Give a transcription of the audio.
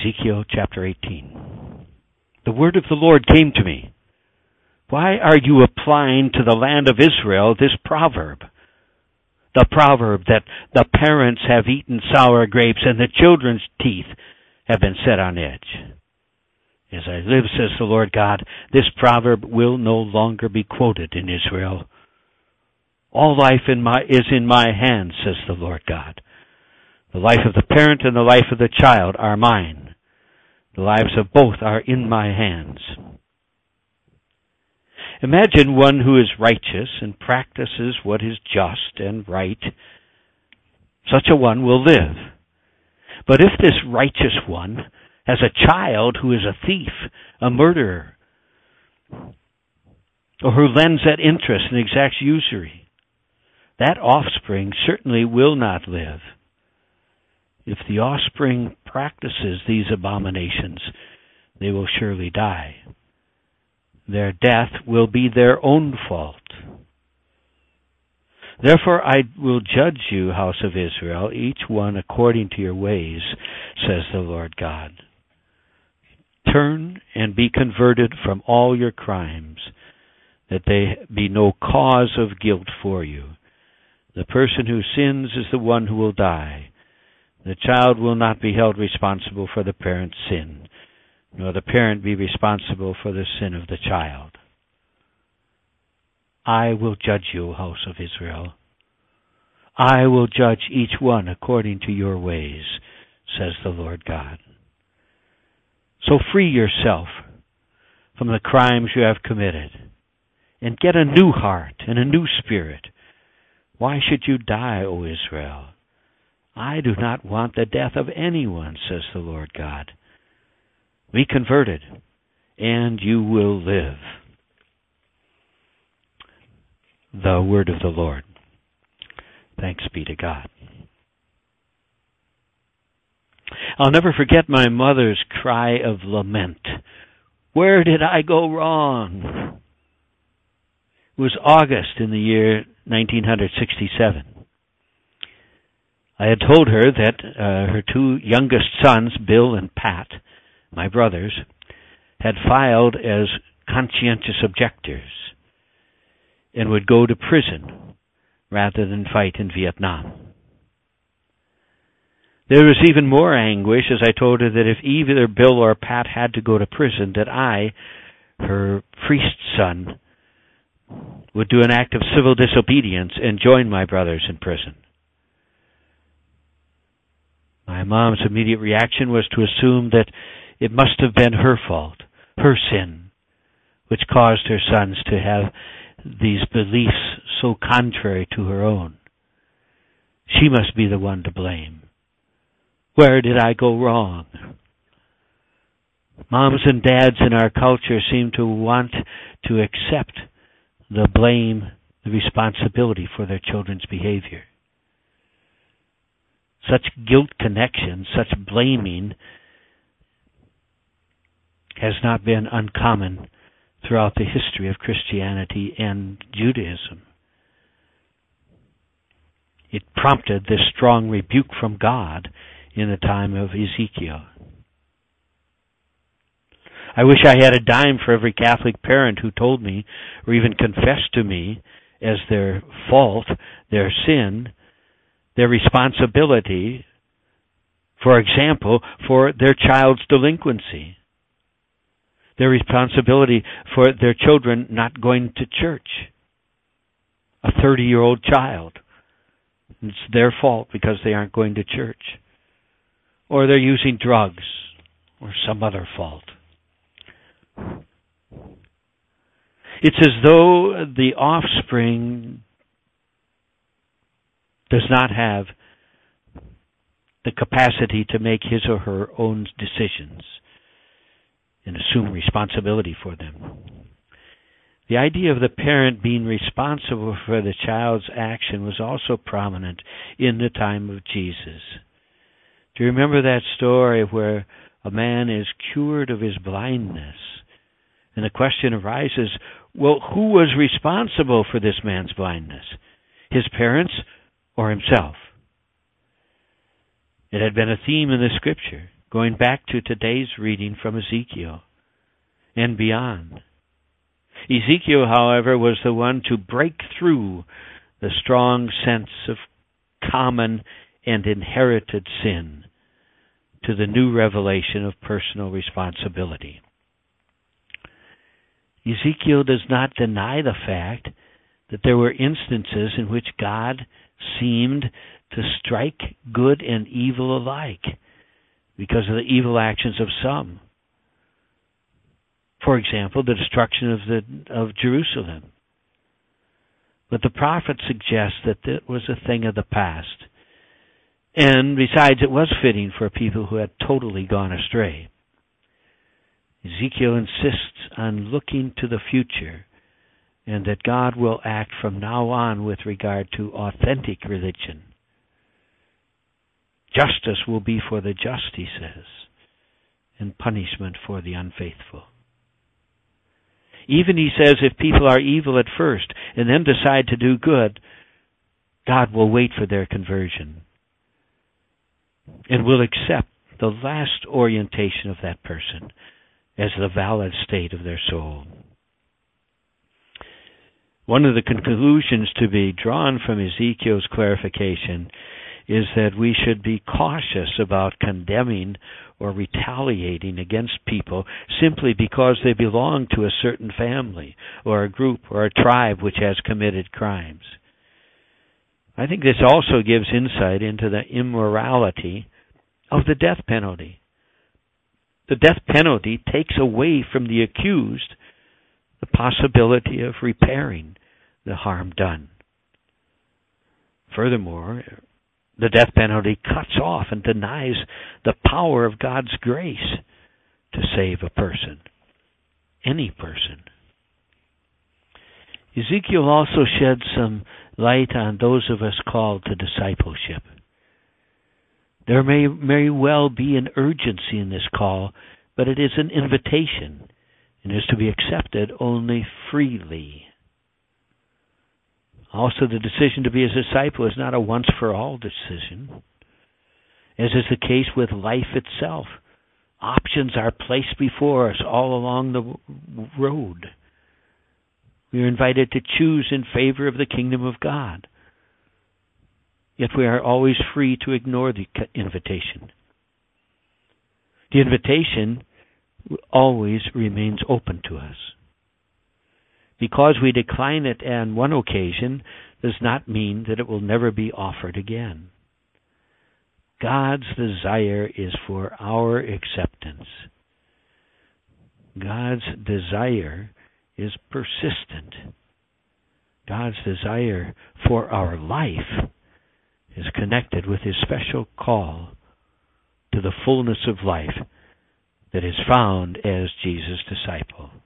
Ezekiel chapter 18. The word of the Lord came to me. Why are you applying to the land of Israel this proverb? The proverb that the parents have eaten sour grapes and the children's teeth have been set on edge. As I live, says the Lord God, this proverb will no longer be quoted in Israel. All life is in my hands, says the Lord God. The life of the parent and the life of the child are mine. The lives of both are in my hands. Imagine one who is righteous and practices what is just and right. Such a one will live. But if this righteous one has a child who is a thief, a murderer, or who lends at interest and exacts usury, that offspring certainly will not live. If the offspring practices these abominations, they will surely die. Their death will be their own fault. Therefore I will judge you, house of Israel, each one according to your ways, says the Lord God. Turn and be converted from all your crimes, that they be no cause of guilt for you. The person who sins is the one who will die. The child will not be held responsible for the parent's sin, nor the parent be responsible for the sin of the child. I will judge you, house of Israel. I will judge each one according to your ways, says the Lord God. So free yourself from the crimes you have committed, and get a new heart and a new spirit. Why should you die, O Israel? I do not want the death of anyone, says the Lord God. Be converted, and you will live. The word of the Lord. Thanks be to God. I'll never forget my mother's cry of lament. Where did I go wrong? It was August in the year 1967. I had told her that her two youngest sons, Bill and Pat, my brothers, had filed as conscientious objectors and would go to prison rather than fight in Vietnam. There was even more anguish as I told her that if either Bill or Pat had to go to prison, that I, her priest son, would do an act of civil disobedience and join my brothers in prison. My mom's immediate reaction was to assume that it must have been her fault, her sin, which caused her sons to have these beliefs so contrary to her own. She must be the one to blame. Where did I go wrong? Moms and dads in our culture seem to want to accept the blame, the responsibility for their children's behavior. Such guilt connection, such blaming, has not been uncommon throughout the history of Christianity and Judaism. It prompted this strong rebuke from God in the time of Ezekiel. I wish I had a dime for every Catholic parent who told me, or even confessed to me, as their fault, their sin, their responsibility, for example, for their child's delinquency, their responsibility for their children not going to church. A 30-year-old child, it's their fault because they aren't going to church. Or they're using drugs, or some other fault. It's as though the offspring does not have the capacity to make his or her own decisions and assume responsibility for them. The idea of the parent being responsible for the child's action was also prominent in the time of Jesus. Do you remember that story where a man is cured of his blindness? And the question arises, well, who was responsible for this man's blindness? His parents or himself? It had been a theme in the Scripture. going back to today's reading from Ezekiel and beyond. Ezekiel, however, was the one to break through the strong sense of common and inherited sin to the new revelation of personal responsibility. Ezekiel does not deny the fact that there were instances in which God seemed to strike good and evil alike because of the evil actions of some. For example, the destruction of Jerusalem. But the prophet suggests that it was a thing of the past. And besides, it was fitting for people who had totally gone astray. Ezekiel insists on looking to the future and that God will act from now on with regard to authentic religion. Justice will be for the just, he says, and punishment for the unfaithful. Even, he says, if people are evil at first and then decide to do good, God will wait for their conversion and will accept the last orientation of that person as the valid state of their soul. One of the conclusions to be drawn from Ezekiel's clarification is that we should be cautious about condemning or retaliating against people simply because they belong to a certain family or a group or a tribe which has committed crimes. I think this also gives insight into the immorality of the death penalty. The death penalty takes away from the accused the possibility of repairing the harm done. Furthermore, the death penalty cuts off and denies the power of God's grace to save a person, any person. Ezekiel also sheds some light on those of us called to discipleship. There may well be an urgency in this call, but it is an invitation and is to be accepted only freely. Also, the decision to be a disciple is not a once-for-all decision. As is the case with life itself, options are placed before us all along the road. We are invited to choose in favor of the kingdom of God. Yet we are always free to ignore the invitation. The invitation always remains open to us. Because we decline it on one occasion does not mean that it will never be offered again. God's desire is for our acceptance. God's desire is persistent. God's desire for our life is connected with his special call to the fullness of life that is found as Jesus' disciple.